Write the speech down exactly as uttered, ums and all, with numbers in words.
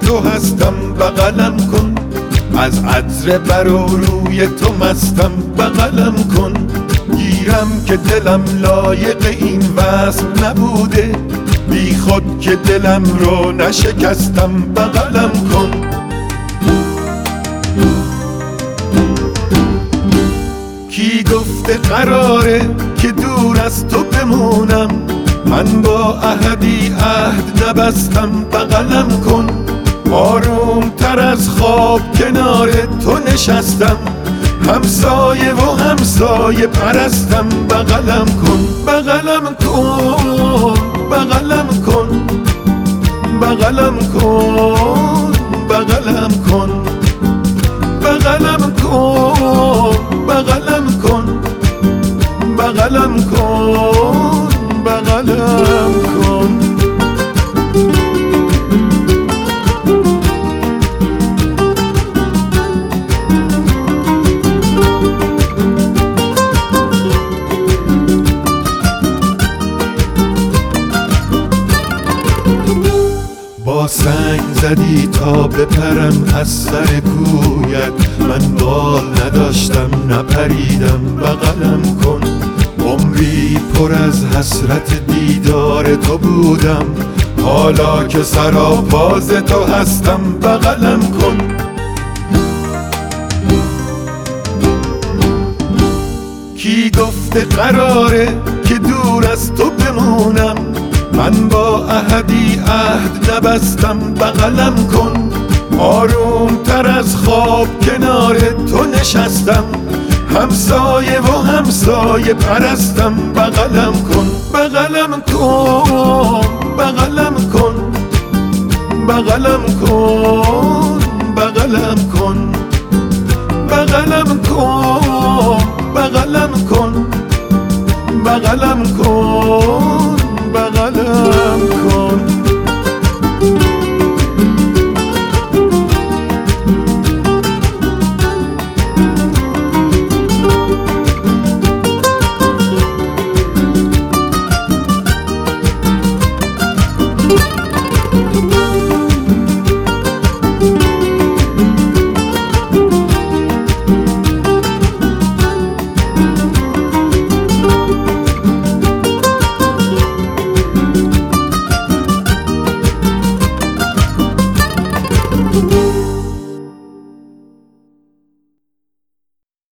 تو هستم بغلم کن، از عطر بر و روی تو مستم بغلم کن. گیرم که دلم لایق این وصل نبوده، بی خود که دلم رو نشکستم بغلم کن. کی گفته قراره که دور از تو بمونم، من با عهدی عهد نبستم بغلم کن. آروم تر از خواب کنار تو نشستم، همسایه و همسایه پرستم بغلم کن. بغلم کن بغلم کن بغلم کن بغلم کن بغلم کن بغلم کن بغلم کن بغلم کن. با سنگ زدی تا بپرم از سر کویت، من بال نداشتم نپریدم بغلم کن. عمری پر از حسرت دیدار تو بودم، حالا که سراپاز تو هستم بغلم کن. کی گفته قراره که دور از تو بمونم، من با عهدی عهد نبستم بغلم کن. آروم تر از خواب کنار تو نشستم، همسایه و همسایه پرستم بغلم کن. بغلم کن بغلم کن بغلم کن بغلم کن بغلم کن بغلم کن بغلم کن بغلم کن.